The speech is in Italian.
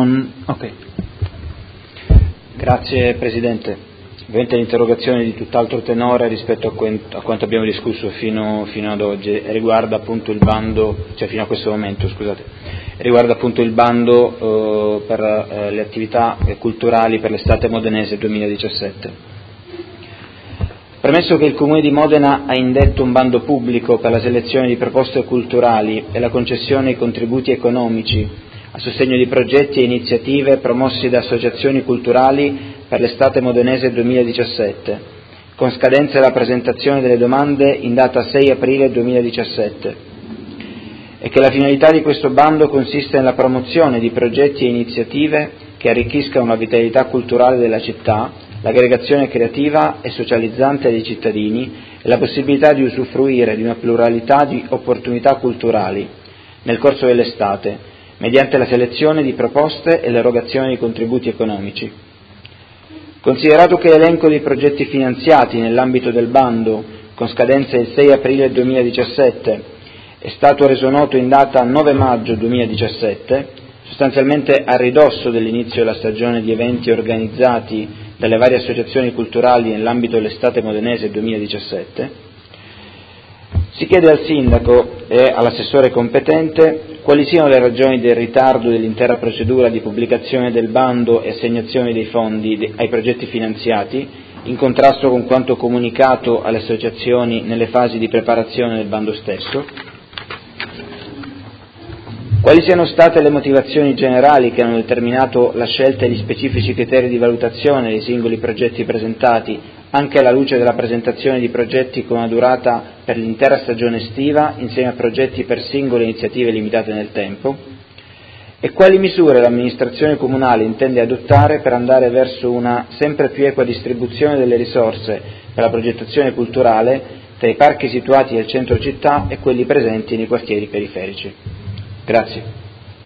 Grazie Presidente. Ovviamente l'interrogazione è di tutt'altro tenore rispetto a quanto abbiamo discusso fino ad oggi, riguarda appunto il bando, cioè fino a questo momento, scusate, riguarda appunto il bando per le attività culturali per l'estate modenese 2017. Premesso che il Comune di Modena ha indetto un bando pubblico per la selezione di proposte culturali e la concessione di contributi economici a sostegno di progetti e iniziative promossi da associazioni culturali per l'estate modenese 2017, con scadenza della presentazione delle domande in data 6 aprile 2017, e che la finalità di questo bando consiste nella promozione di progetti e iniziative che arricchiscano la vitalità culturale della città, l'aggregazione creativa e socializzante dei cittadini e la possibilità di usufruire di una pluralità di opportunità culturali nel corso dell'estate, mediante la selezione di proposte e l'erogazione di contributi economici. Considerato che l'elenco dei progetti finanziati nell'ambito del bando, con scadenza il 6 aprile 2017, è stato reso noto in data 9 maggio 2017, sostanzialmente a ridosso dell'inizio della stagione di eventi organizzati dalle varie associazioni culturali nell'ambito dell'estate modenese 2017, si chiede al Sindaco e all'assessore competente quali siano le ragioni del ritardo dell'intera procedura di pubblicazione del bando e assegnazione dei fondi ai progetti finanziati, in contrasto con quanto comunicato alle associazioni nelle fasi di preparazione del bando stesso, quali siano state le motivazioni generali che hanno determinato la scelta degli specifici criteri di valutazione dei singoli progetti presentati, anche alla luce della presentazione di progetti con una durata per l'intera stagione estiva, insieme a progetti per singole iniziative limitate nel tempo, e quali misure l'amministrazione comunale intende adottare per andare verso una sempre più equa distribuzione delle risorse per la progettazione culturale tra i parchi situati nel centro città e quelli presenti nei quartieri periferici. Grazie.